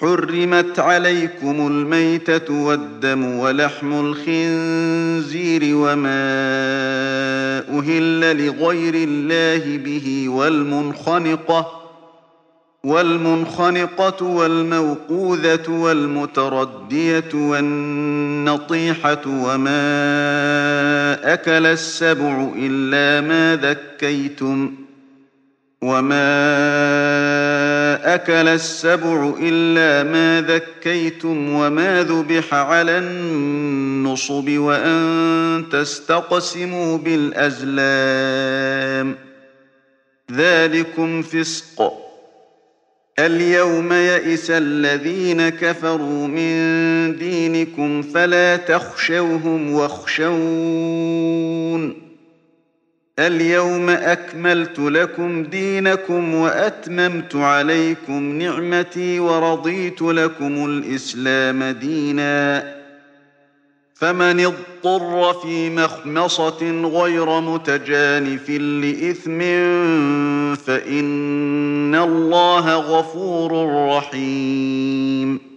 حرمت عليكم الميتة والدم ولحم الخنزير وما أهل لغير الله به والمنخنقة والموقوذة والمتردية والنطيحة وما أكل السبع إلا ما ذكيتم وما ذبح على النصب وأن تستقسموا بالأزلام ذلكم فسق. اليوم يئس الذين كفروا من دينكم فلا تخشوهم واخشون اليوم أكملت لكم دينكم وأتممت عليكم نعمتي ورضيت لكم الإسلام دينا فمن اضطر في مخمصة غير متجانف لإثم فإن الله غفور رحيم.